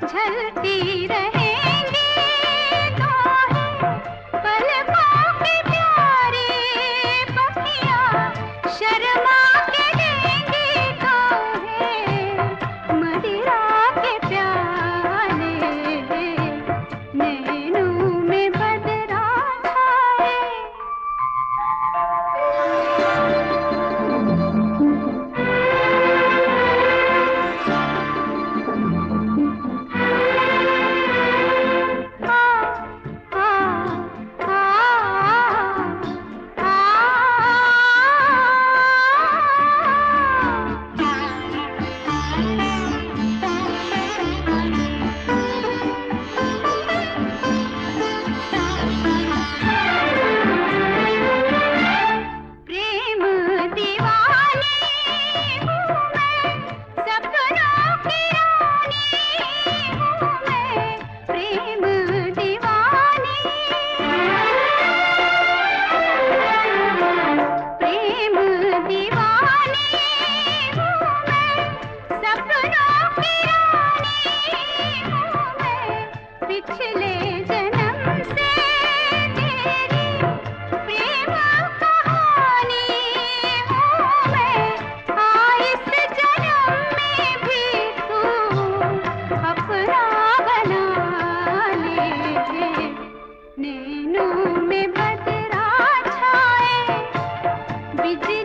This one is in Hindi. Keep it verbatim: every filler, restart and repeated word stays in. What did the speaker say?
झलती रहेंगी तो है पलकों की प्यारी पखियाँ, शर्मा के देंगी तो है मदिरा के प्याले, नैनों में बदरा छाए। पिछले जन्म से तेरी प्रेम कहानी हूँ मैं, हाँ इस जन्म में भी तू अपना बना ले, नैनों में बदरा छाए। बिजली